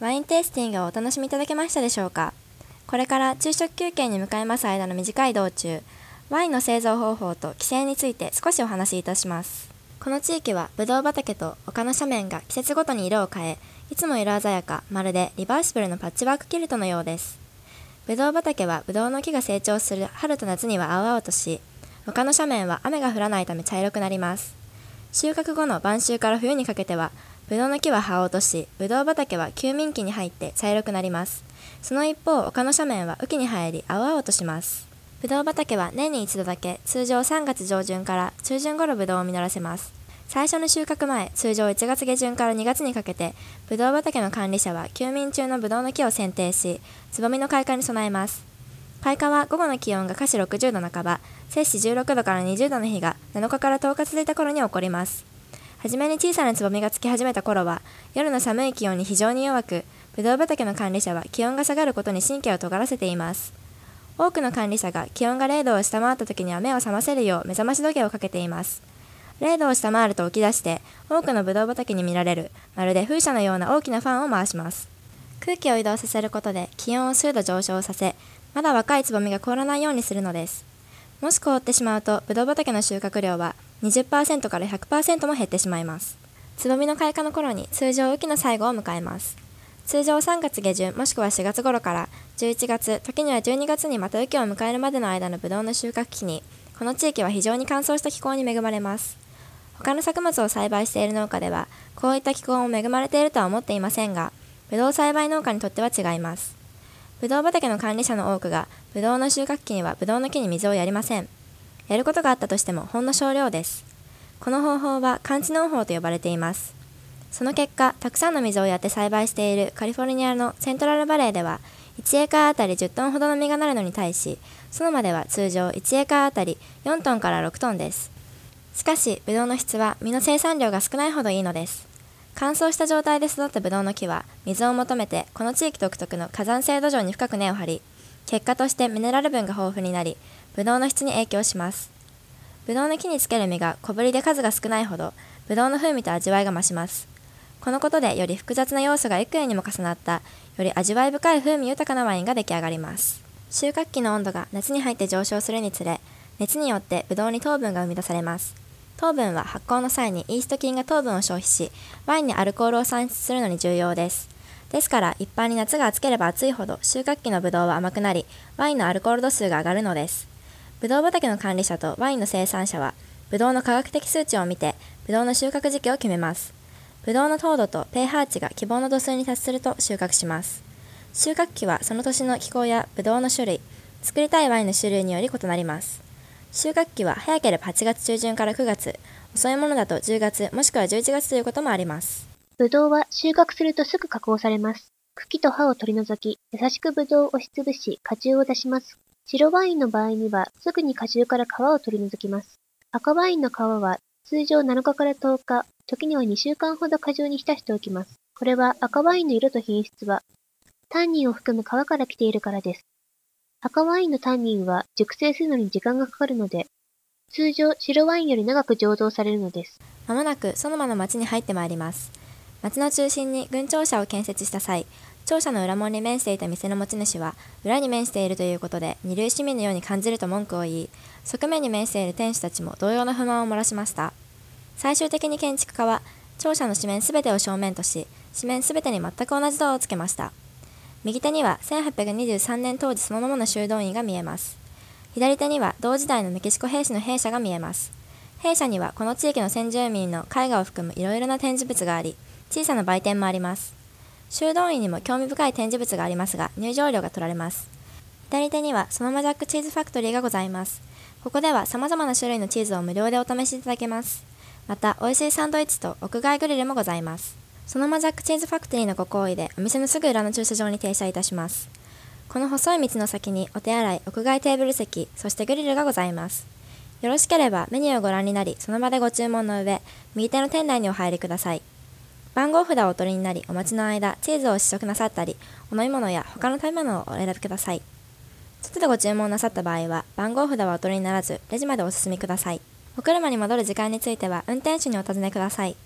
ワインテイスティングをお楽しみいただけましたでしょうか。これから昼食休憩に向かいます間の短い道中、ワインの製造方法と規制について少しお話しいたします。この地域はブドウ畑と丘の斜面が季節ごとに色を変え、いつも色鮮やか、まるでリバーシブルのパッチワークキルトのようです。ブドウ畑はブドウの木が成長する春と夏には青々とし、丘の斜面は雨が降らないため茶色くなります。収穫後の晩秋から冬にかけては、ブドウの木は葉を落とし、ブドウ畑は休眠期に入って茶色くなります。その一方、丘の斜面は雨季に入り青々とします。ブドウ畑は年に一度だけ、通常3月上旬から中旬頃ブドウを実らせます。最初の収穫前、通常1月下旬から2月にかけて、ブドウ畑の管理者は休眠中のブドウの木を剪定し、つぼみの開花に備えます。開花は午後の気温が華氏60度半ば、摂氏16度から20度の日が7日から10日続いた頃に起こります。はじめに小さなつぼみがつき始めた頃は、夜の寒い気温に非常に弱く、ブドウ畑の管理者は気温が下がることに神経を尖らせています。多くの管理者が気温が0度を下回った時には目を覚ませるよう目覚まし時計をかけています。0度を下回ると起き出して、多くのブドウ畑に見られる、まるで風車のような大きなファンを回します。空気を移動させることで気温を数度上昇させ、まだ若いつぼみが凍らないようにするのです。もし凍ってしまうと、ブドウ畑の収穫量は 20% から 100% も減ってしまいます。つぼみの開花の頃に通常雨季の最後を迎えます。通常3月下旬もしくは4月頃から11月、時には12月にまた雨季を迎えるまでの間のブドウの収穫期に、この地域は非常に乾燥した気候に恵まれます。他の作物を栽培している農家では、こういった気候も恵まれているとは思っていませんが、ブドウ栽培農家にとっては違います。ブドウ畑の管理者の多くが、ブドウの収穫期にはブドウの木に水をやりません。やることがあったとしてもほんの少量です。この方法は寒地農法と呼ばれています。その結果、たくさんの水をやって栽培しているカリフォルニアのセントラルバレーでは、1エーカーあたり10トンほどの実がなるのに対し、ソノマでは通常1エーカーあたり4トンから6トンです。しかし、ブドウの質は実の生産量が少ないほどいいのです。乾燥した状態で育ったブドウの木は、水を求めてこの地域独特の火山性土壌に深く根を張り、結果としてミネラル分が豊富になり、ブドウの質に影響します。ブドウの木につける実が小ぶりで数が少ないほど、ブドウの風味と味わいが増します。このことでより複雑な要素が幾重にも重なった、より味わい深い風味豊かなワインが出来上がります。収穫期の温度が夏に入って上昇するにつれ、熱によってブドウに糖分が生み出されます。糖分は発酵の際にイースト菌が糖分を消費し、ワインにアルコールを産出するのに重要です。ですから一般に夏が暑ければ暑いほど収穫期のブドウは甘くなり、ワインのアルコール度数が上がるのです。ブドウ畑の管理者とワインの生産者は、ブドウの科学的数値を見て、ブドウの収穫時期を決めます。ブドウの糖度と pH 値が希望の度数に達すると収穫します。収穫期はその年の気候やブドウの種類、作りたいワインの種類により異なります。収穫期は早ければ8月中旬から9月、遅いものだと10月もしくは11月ということもあります。 ブドウは収穫するとすぐ加工されます。茎と葉を取り除き、優しくブドウを押しつぶし、果汁を出します。白ワインの場合には、すぐに果汁から皮を取り除きます。赤ワインの皮は、通常7日から10日、時には2週間ほど果汁に浸しておきます。これは赤ワインの色と品質は、タンニンを含む皮から来ているからです。赤ワインのタンニンは熟成するのに時間がかかるので、通常白ワインより長く醸造されるのです。 まもなくソノマの町に入ってまいります。町の中心に軍庁舎を建設した際、庁舎の裏門に面していた店の持ち主は、裏に面しているということで二流市民のように感じると文句を言い、側面に面している店主たちも同様の不満を漏らしました。最終的に建築家は、庁舎の四面すべてを正面とし、四面すべてに全く同じドアをつけました。右手には1823年当時そのままの修道院が見えます。左手には同時代のメキシコ兵士の兵舎が見えます。兵舎にはこの地域の先住民の絵画を含むいろいろな展示物があり、小さな売店もあります。修道院にも興味深い展示物がありますが、入場料が取られます。左手にはソノマジャックチーズファクトリーがございます。ここでは様々な種類のチーズを無料でお試しいただけます。また、美味しいサンドイッチと屋外グリルもございます。ソノマジャックチーズファクトリーのご厚意でお店のすぐ裏の駐車場に停車いたします。この細い道の先にお手洗い、屋外テーブル席、そしてグリルがございます。よろしければメニューをご覧になり、その場でご注文の上、右手の店内にお入りください。番号札をお取りになり、お待ちの間、チーズを試食なさったり、お飲み物や他の食べ物をお選びください。外でご注文なさった場合は、番号札はお取りにならず、レジまでお進みください。お車に戻る時間については、運転手にお尋ねください。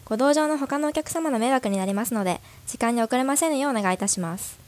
ご同乗の他のお客様の迷惑になりますので、時間に遅れませぬようお願いいたします。